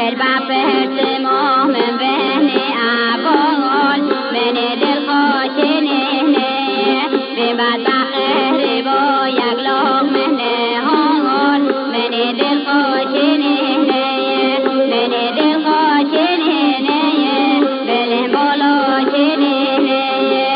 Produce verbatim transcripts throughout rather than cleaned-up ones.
دل بپرس ما من بهنه عبال من دل خاچنه نه به بدبخت با یک لقمه نهال من دل خاچنه نه من دل خاچنه نه بله بالا چنه نه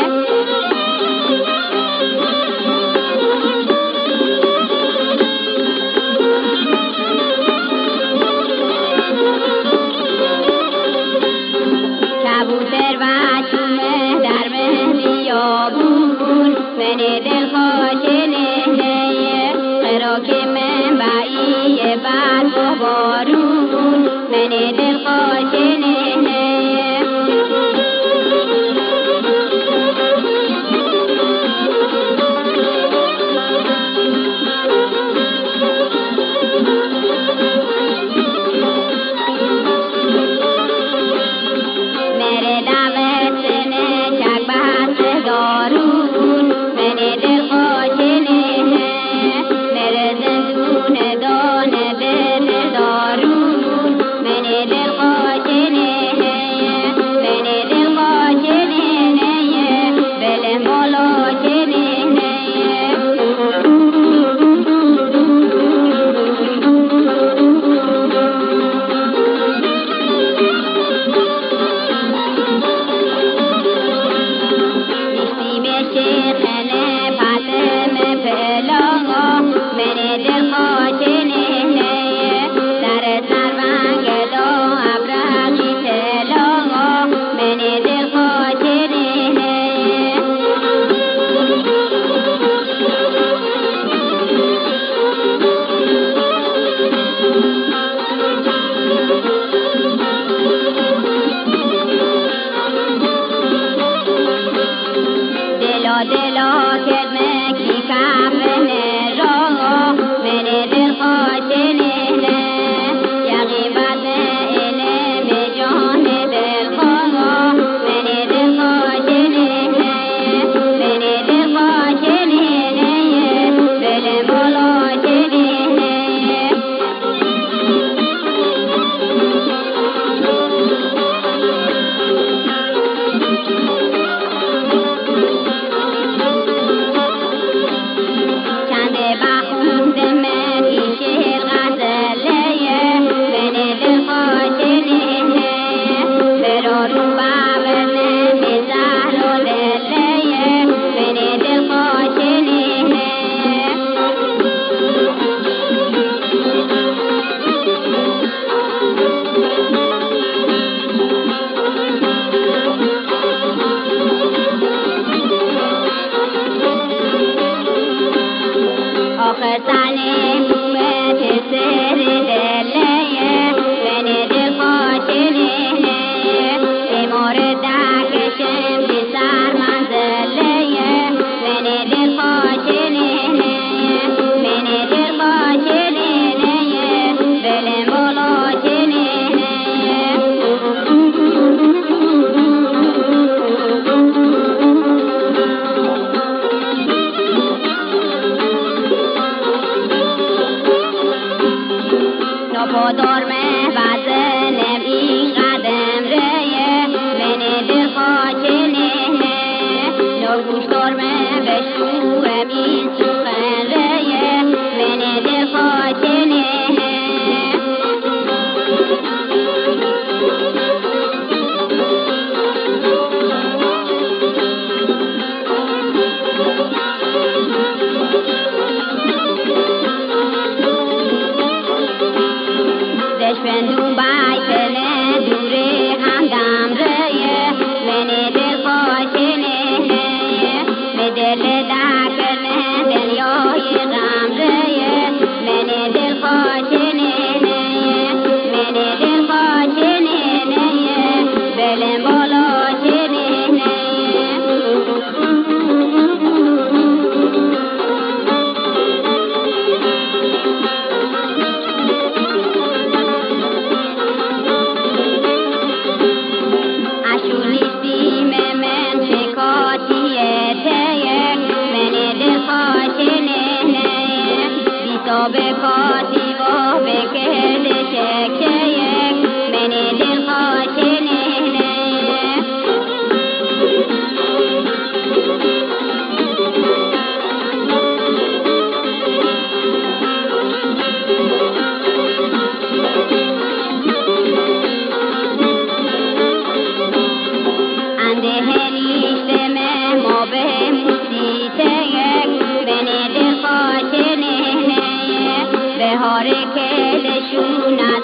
کبوتر و چومه در مهدی آبون من دل خاچنه نه خراک من بعی برگ و بارون من دل خاچنه نه دارون من دل خاچنه نه میره زندون دانه دل دارون من دل خاچنه نه من دل خاچنه نه بله بالا چنه نه شیخنه فاطمه پلاغا من دل خاچنه نه در سرونگ دا ابرقی تلاغا من دل خاچنه نه دلا دلا کدمه کی کفنه را من دل خاچنه نه یقی بدن علم جان دل خواها من دل خاچنه نه من دل خاچنه نه بله بالا چنه نه آخر سنه مومت سر دلیه من دل خاچنه نه بیمار دکشم بی سر منزلیه من دل خاچنه نه من دل خاچنه نه بله بالا چنه نه نپادار مه وزنم این قدم ریه من دل خاچنه نه نگوشتار مه بشنوم این سخن ریه من دل خاچنه نه دشمندون بایتنه دوره همدم ریه من دل خاچنه نه به دل دکرنه دلیای غم ریه من دل خاچنه نه من دل خاچنه نه بله بالا چنه نه به کاتی و به کرده چکه یک من دل خوشنه بهار کل شونه